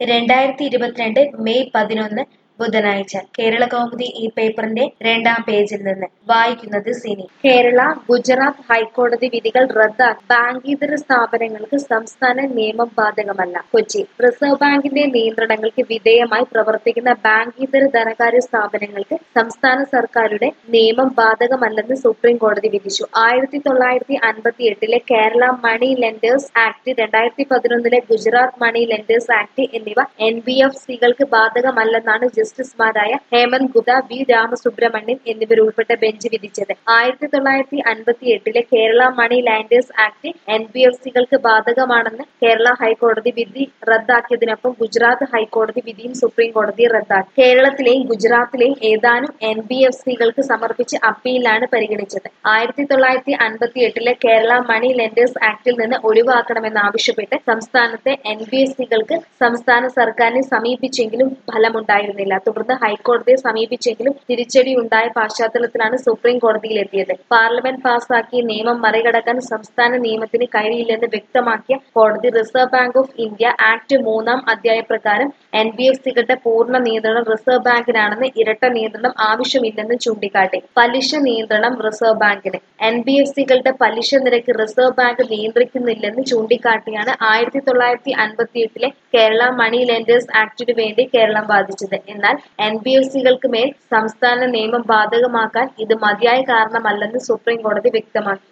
May 11 ബുധനാഴ്ച കേരളകൗമുദി ഈ പേപ്പറിന്റെ രണ്ടാം പേജിൽ നിന്ന് വായിക്കുന്നത് സിനി. കേരള, ഗുജറാത്ത് ഹൈക്കോടതി വിധികൾ റദ്ദാക്കി. ബാങ്കിതര സ്ഥാപനങ്ങൾക്ക് സംസ്ഥാന നിയമം ബാധകമല്ല. കൊച്ചി, റിസർവ് ബാങ്കിന്റെ നിയന്ത്രണങ്ങൾക്ക് വിധേയമായി പ്രവർത്തിക്കുന്ന ബാങ്കിതര ധനകാര്യ സ്ഥാപനങ്ങൾക്ക് സംസ്ഥാന സർക്കാരുടെ നിയമം ബാധകമല്ലെന്ന് സുപ്രീം കോടതി വിധിച്ചു. 1958 Kerala money lenders act, 2011 Gujarat money lenders act എന്നിവ NBFCകൾക്ക് ബാധകമല്ലെന്നാണ് ജസ്റ്റിസുമാരായ ഹേമന്ത് ഗുപ്ത, വി രാമസുബ്രഹ്മണ്യൻ എന്നിവരുൾപ്പെട്ട ബെഞ്ച് വിധിച്ചത്. 1958 കേരള മണി ലെൻഡേഴ്സ് ആക്ട് NBFCകൾക്ക് ബാധകമാണെന്ന് കേരള ഹൈക്കോടതി വിധി റദ്ദാക്കിയതിനൊപ്പം ഗുജറാത്ത് ഹൈക്കോടതി വിധിയും സുപ്രീം കോടതി റദ്ദാക്കി. കേരളത്തിലെയും ഗുജറാത്തിലെയും ഏതാനും NBFCകൾക്ക് സമർപ്പിച്ച അപ്പീലാണ് പരിഗണിച്ചത്. 1958 കേരള മണി ലെൻഡേഴ്സ് ആക്ടിൽ നിന്ന് ഒഴിവാക്കണമെന്നാവശ്യപ്പെട്ട് സംസ്ഥാനത്തെ NBFCകൾക്ക് സംസ്ഥാന സർക്കാരിനെ സമീപിച്ചെങ്കിലും ഫലമുണ്ടായിരുന്നില്ല. തുടർന്ന് ഹൈക്കോടതിയെ സമീപിച്ചെങ്കിലും തിരിച്ചടിയുണ്ടായ പശ്ചാത്തലത്തിലാണ് സുപ്രീം കോടതിയിലെത്തിയത്. പാർലമെന്റ് പാസാക്കിയ നിയമം മറികടക്കാൻ സംസ്ഥാന നിയമത്തിന് കഴിയില്ലെന്ന് വ്യക്തമാക്കിയ കോടതി reserve bank of India act 3-ാം അധ്യായപ്രകാരം NBFCകളുടെ പൂർണ്ണ നിയന്ത്രണം റിസർവ് ബാങ്കിനാണെന്ന്, ഇരട്ട നിയന്ത്രണം ആവശ്യമില്ലെന്ന് ചൂണ്ടിക്കാട്ടി. പലിശ നിയന്ത്രണം റിസർവ് ബാങ്കിന്, NBFCകളുടെ പലിശ നിരക്ക് റിസർവ് ബാങ്ക് നിയന്ത്രിക്കുന്നില്ലെന്ന് ചൂണ്ടിക്കാട്ടിയാണ് 1958 കേരള മണി ലെൻഡേഴ്സ് ആക്ടിനു വേണ്ടി കേരളം വാദിച്ചത്. എന്നാൽ NBFCകൾക്ക് മേൽ സംസ്ഥാന നിയമം ബാധകമാക്കാൻ ഇത് മതിയായ കാരണമല്ലെന്ന് സുപ്രീം കോടതി വ്യക്തമാക്കി.